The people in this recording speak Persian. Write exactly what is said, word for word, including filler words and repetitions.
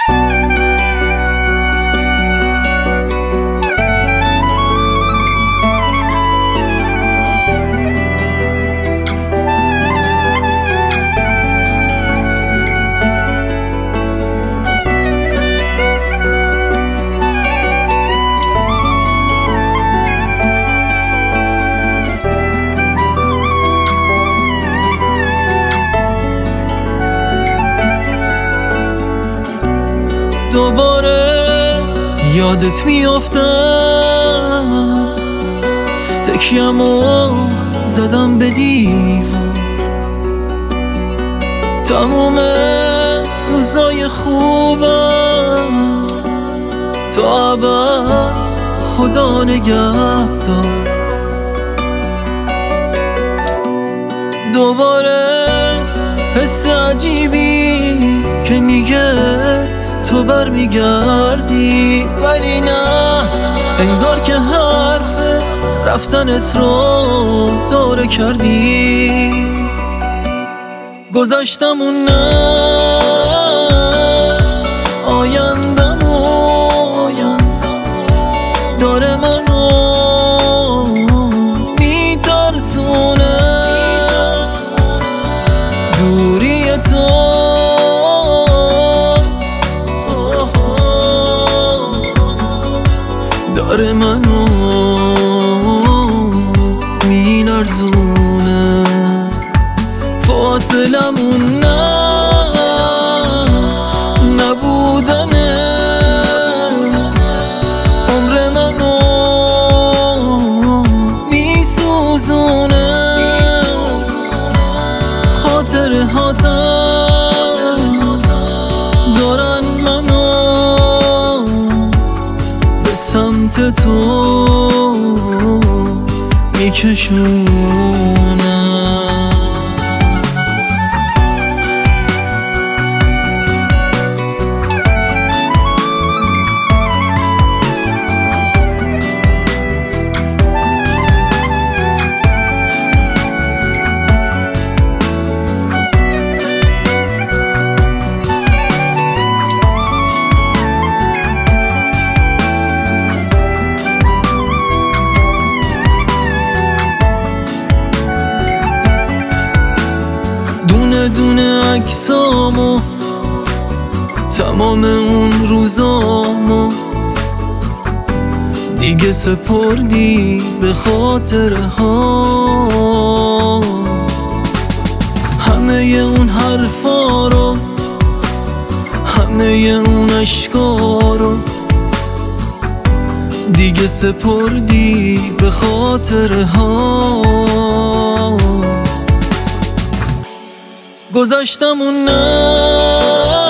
دوباره یادت میافتم، تکیه‌مو زدم به دیوار، تموم روزای خوبم تا ابد خدا نگهدار. دوباره حس عجیبی که میگه تو برمیگردی، ولی نه، انگار که حرف رفتنت رو دوره کردی. گذشتمون نه، آیندمون داره منو میترسونه. دوری تو داره منو میلرزونه. فاصلمون نه، نبودنه، عمر منو میسوزونه. خاطره هاتم دارن منو به سمت تو میکشونه. دونه دونه عکسامو، تمام اون روزامو دیگه سپردی به خاطره ها. همه اون حرفا رو، همه اون عشقا رو دیگه سپردی به خاطره ها. گذشتمون نه،